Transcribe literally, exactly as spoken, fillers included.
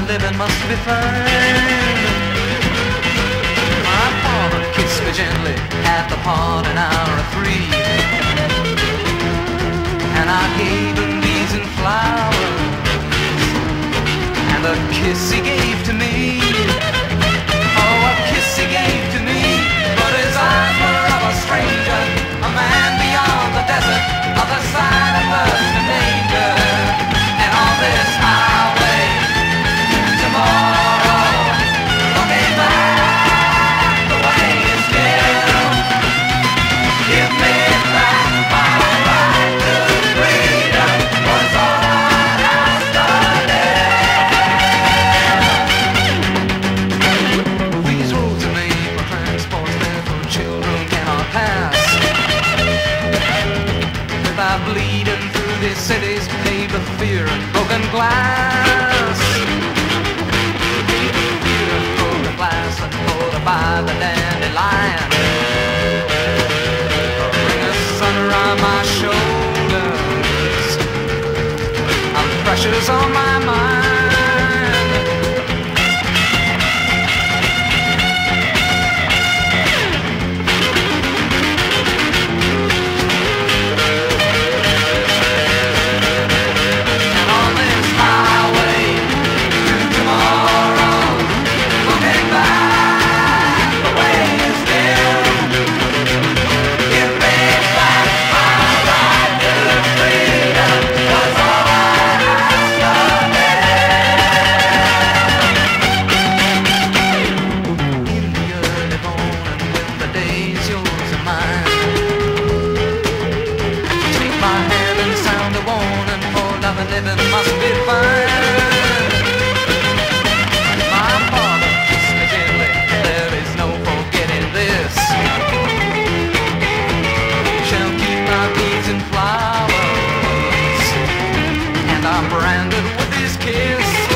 living must be fine. My father kissed me gently at the parting hour of three, and I gave him these and flowers, and the kiss he gave to me, oh, a kiss he gave to me, but his eyes were of a stranger, a man beyond the desert, other side of birth and danger, and on this highway tomorrow, looking back the way it's been, give me back my right to freedom, was all I asked of them. These roads are made for transport, therefore children cannot pass without bleeding through these cities paved with fear and broken glass. Fear and broken glass and hold by the dandelion. Bring the sun around my shoulders, and pressure's on my mind. Living must be fine. My father kissed me gently, there is no forgetting this. Shall keep my beads and flowers, and I'm branded with his kiss.